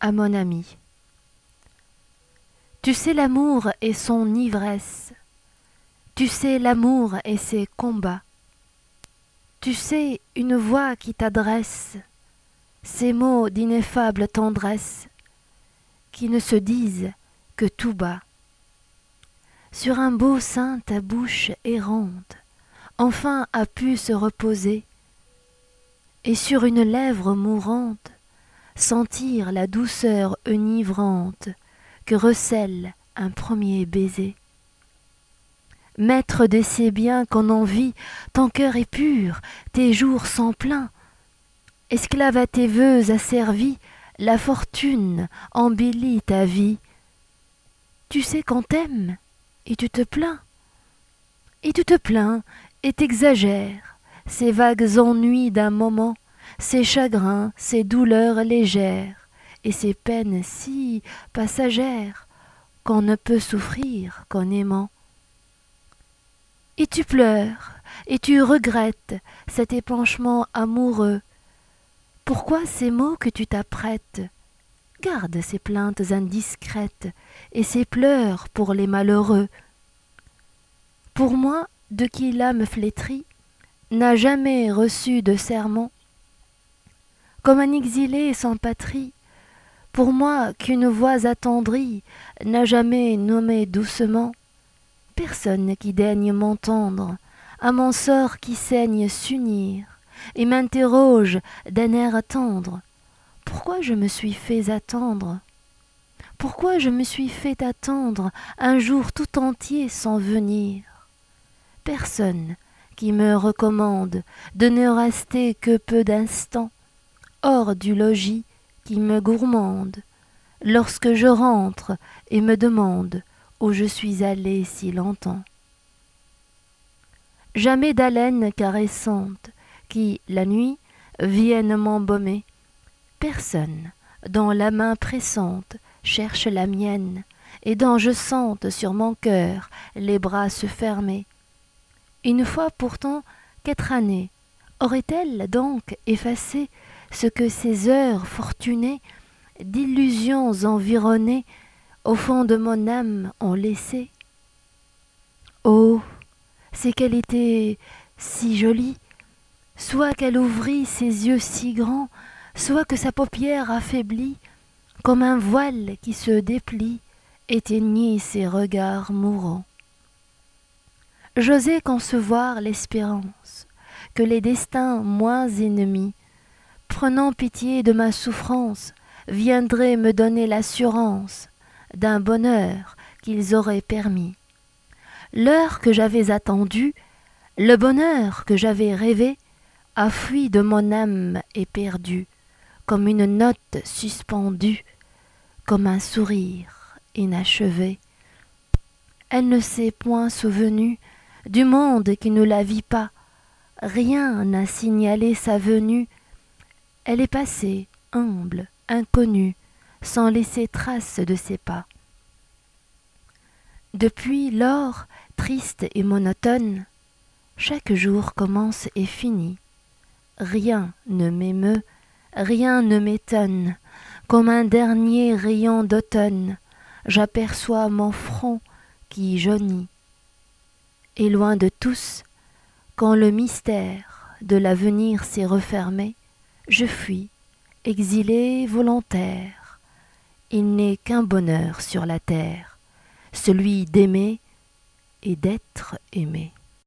À mon ami. Tu sais l'amour et son ivresse, tu sais l'amour et ses combats, tu sais une voix qui t'adresse, ces mots d'ineffable tendresse, qui ne se disent que tout bas. Sur un beau sein ta bouche errante, enfin a pu se reposer, et sur une lèvre mourante, sentir la douceur enivrante que recèle un premier baiser. Maître de ces biens qu'on envie, ton cœur est pur, tes jours sont pleins. Esclave à tes vœux asservi, la fortune embellit ta vie. Tu sais qu'on t'aime, et tu te plains. Et tu te plains, et t'exagères, ces vagues ennuis d'un moment, ces chagrins, ces douleurs légères, et ces peines si passagères, qu'on ne peut souffrir qu'en aimant. Et tu pleures, et tu regrettes cet épanchement amoureux. Pourquoi ces mots que tu t'apprêtes? Garde ces plaintes indiscrètes, et ces pleurs pour les malheureux. Pour moi, de qui l'âme flétrie n'a jamais reçu de serment, comme un exilé sans patrie, pour moi qu'une voix attendrie n'a jamais nommé doucement, personne qui daigne m'entendre, à mon sort qui saigne s'unir, et m'interroge d'un air tendre, pourquoi je me suis fait attendre? Pourquoi je me suis fait attendre un jour tout entier sans venir? Personne qui me recommande de ne rester que peu d'instants hors du logis qui me gourmande lorsque je rentre et me demande où je suis allé si longtemps. Jamais d'haleine caressante qui, la nuit, vienne m'embaumer. Personne dont la main pressante cherche la mienne et dont je sente sur mon cœur les bras se fermer. Une fois pourtant 4 années, aurait-elle donc effacé ce que ces heures fortunées, d'illusions environnées, au fond de mon âme ont laissé? Oh, c'est qu'elle était si jolie, soit qu'elle ouvrit ses yeux si grands, soit que sa paupière affaiblie, comme un voile qui se déplie, éteignit ses regards mourants. J'osais concevoir l'espérance que les destins moins ennemis, prenant pitié de ma souffrance, viendraient me donner l'assurance d'un bonheur qu'ils auraient permis. L'heure que j'avais attendue, le bonheur que j'avais rêvé, a fui de mon âme et perdu, comme une note suspendue, comme un sourire inachevé. Elle ne s'est point souvenue du monde qui ne la vit pas, rien n'a signalé sa venue, elle est passée, humble, inconnue, sans laisser trace de ses pas. Depuis lors, triste et monotone, chaque jour commence et finit. Rien ne m'émeut, rien ne m'étonne, comme un dernier rayon d'automne, j'aperçois mon front qui jaunit. Et loin de tous, quand le mystère de l'avenir s'est refermé, je fuis, exilé volontaire. Il n'est qu'un bonheur sur la terre, celui d'aimer et d'être aimé.